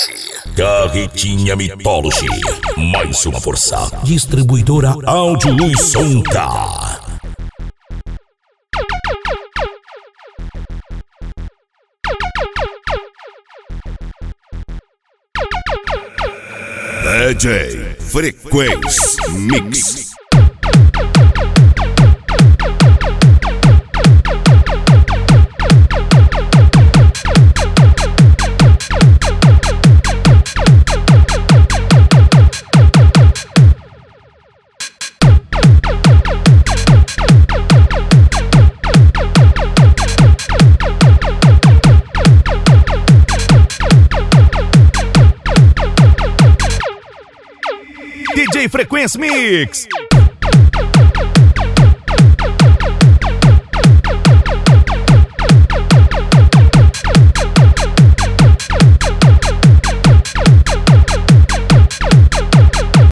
Carretinha Mythology. Mais uma força. Distribuidora Áudio Luz Som K. DJ Frequência Mix. DJ Frequência Mix.